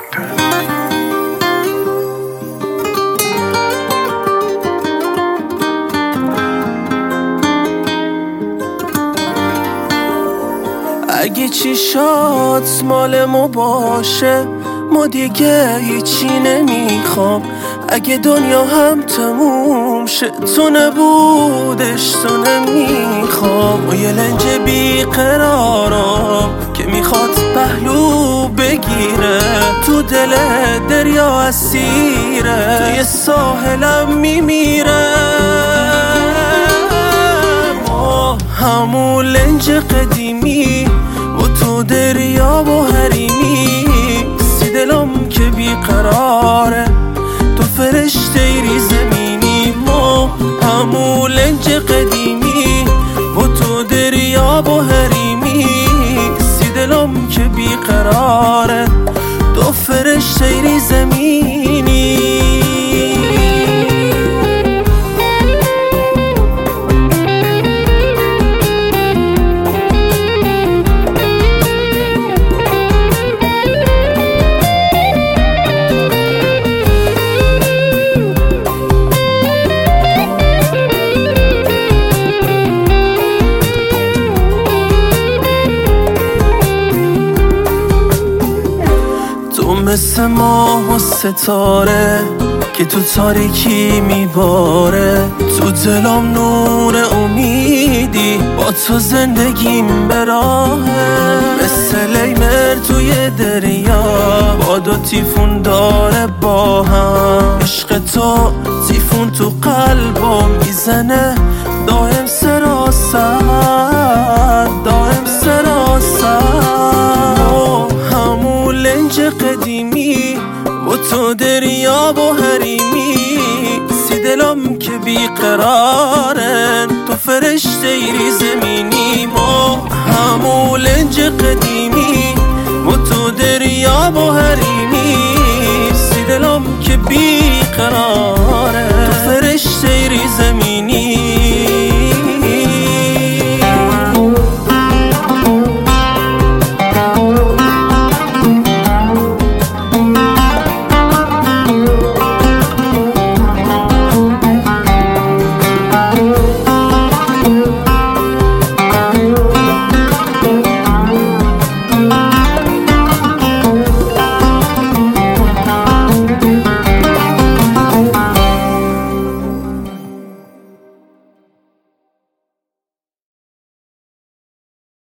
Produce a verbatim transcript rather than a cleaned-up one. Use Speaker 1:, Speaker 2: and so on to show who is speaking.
Speaker 1: اگه چیشات مال ما باشه ما دیگه هیچی نمیخوام. اگه دنیا هم تموم شه تو نبودش تو نمیخوام. و یه لنج بیقرارم که میخواد پهلو بگیره، تو دل دریا اسیره، توی ساحلم میمیره. ما همون لنج قدیمی و تو دریا و حریمی، سی دلم که بیقراره تو فرشته ای زمینی. ما همون لنج قدیمی و تو دریا و حریمی، سی دلم که بیقراره تو فرشته ای زمینی. مثل ماه و ستاره که تو تاریکی میباره، تو دلم نور امیدی با تو زندگیم براهه. مثل لیمر توی دریا با دو تیفون داره با هم، عشق تو تیفون تو قلبم میزنه دائم سراسر دائم سراسر. همون لنج قدیمی و تو دریا و حریمی، سی دلم که بیقرارن تو فرشته ای زمینی. ما همون لنج قدیمی و تو دریا و حریمی، سی دلم که بیقرارن